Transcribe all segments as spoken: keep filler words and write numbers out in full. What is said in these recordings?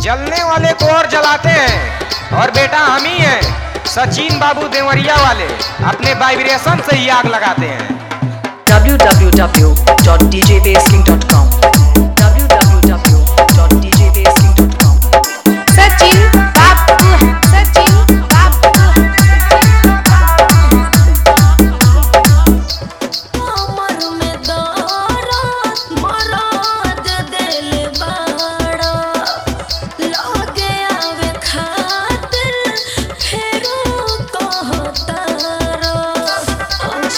जलने वाले को और जलाते हैं, और बेटा हम ही हैं सचिन बाबू देवरिया वाले, अपने वाइब्रेशन से ही आग लगाते हैं। w w w dot d j bass king dot com w w w dot d j bass king dot com Sachin बाबू सचिन बाबू हमर में दौरात मराद दिल बाड़ा लगे आवे खातिर फेरू कहतारा हमर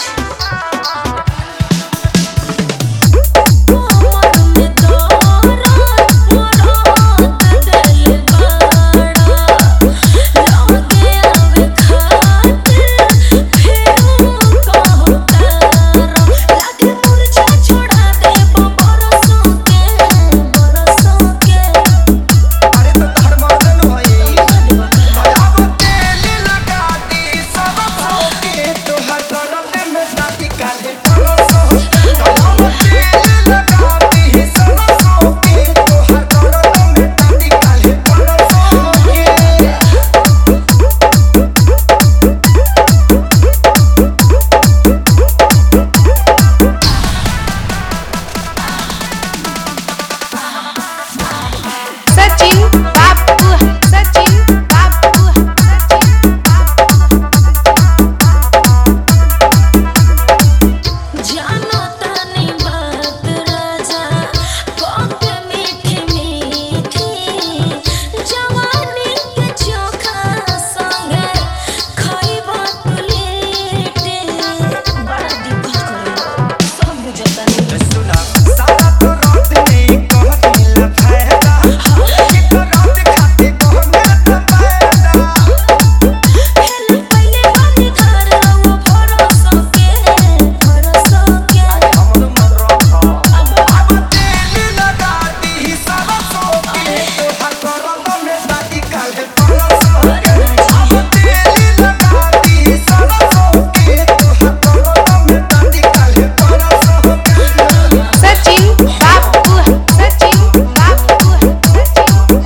में दौरात मराद दिल बाड़ा लगे आवे खातिर फेरू कहतारा लागे मुरझा छोड़ा दे बरसों के बरसों के अरे तो तोहर मदन भई अब तेल लगा दी सब के तोहर दर्द में दाती काले परसों अब तेल लगा दी सब के तोहर दर्द में दाती काले परसों के सचिन बाबू सचिन बाबू सचिन जानो तानी बात राजा कोक मीठी मीठी जवानी के चोखा संगे खइबा तुलेटे बड़ा दिक्कत करे सब बुझतानी सुना सारा तो रात नहीं कहती ला फायदा कि तो रात खाते को मैं तो फायदा पहले पहले बानी घर रहो भरोसा के भरोसा के हमर मन रखा अब तेल लगा दी सब के तोहर दर्द में दाती काले परसों के अब तेल लगा दी सब के तोहर दर्द में दाती काले परसों के सचिन बाबू सचिन बाबू सचिन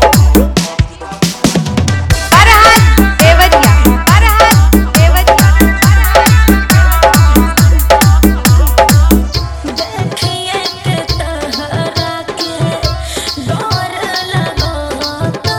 फरहाद देवरिया फरहाद देवरिया देखिए के तहरा के डर लगाता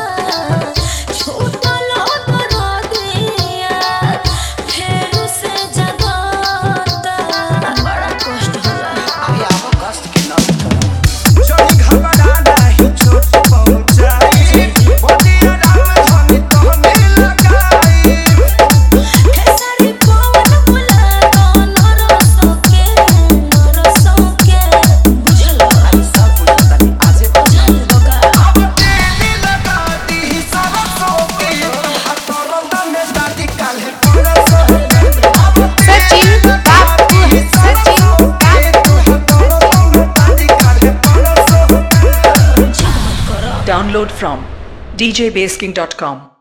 छूटलो करो दिया फेर से जगाता बड़ा कष्ट होला अरे आप कष्ट के न जोड़ी घबरा नहीं छोट पहुंचाई बोली आराम धनी तो हमें लगाई खेसारी पवन बुला दो नरसो के नरसो के बुझलो सब बुझता नहीं आजे बुझल बका अब तेल लगा दी सब के हाथ रंग में दादी काले परसों अब सचिन बाबू Sachin download from d j bass king dot com